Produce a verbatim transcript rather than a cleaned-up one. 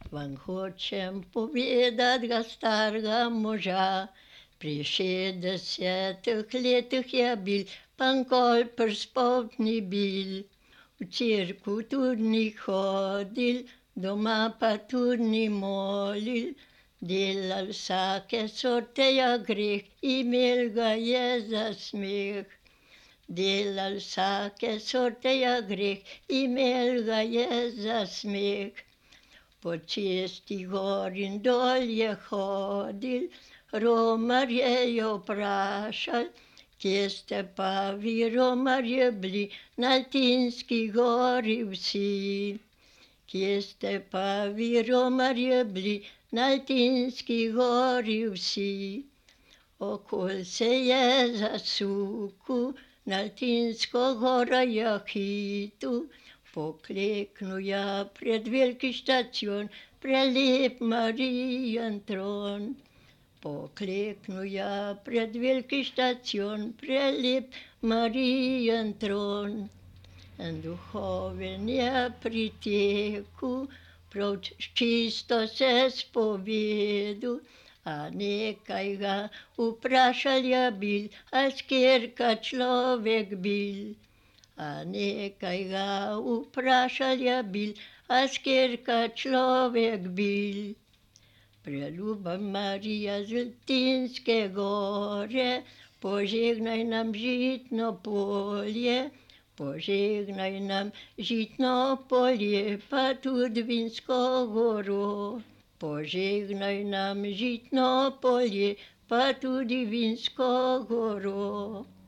Vam hočem povedat ga starega moža, pri šestdesetih letih je bil, pa nikoli prespot ni bil. V cerkev tudi ni hodil, doma pa tudi ni molil. Delal vsake sorte ja greh, imel ga je za smeh. Delal vsake sorte ja greh, imel ga je za smeh. Po cesti gor in dol je hodil, romarje jo vprašal: "Kje ste pa vi, romarji, bili na Ltinski gori vsi? Kje ste pa vi, romarji, bili na Ltinski gori vsi?" Okoli se je zasukal, na Ltinsko goro je hitel, pokleknil je pred veliki štacion, prelep Marijin tron. Pokleknil je pred veliki štacion, prelep Marijin tron. En duhoven je pritekel, prav čisto se spovedal, a nekaj ga vprašal je bil, a s katerega človek bil. A nekaj ga vprašal je bil, a s katerega človek bil. Preljuba Marija z Ltinske gore, požegnaj nam žitno polje. Požegnaj nam žitno polje, pa tudi vinsko goro. Požegnaj nam žitno polje, pa tudi vinsko goro.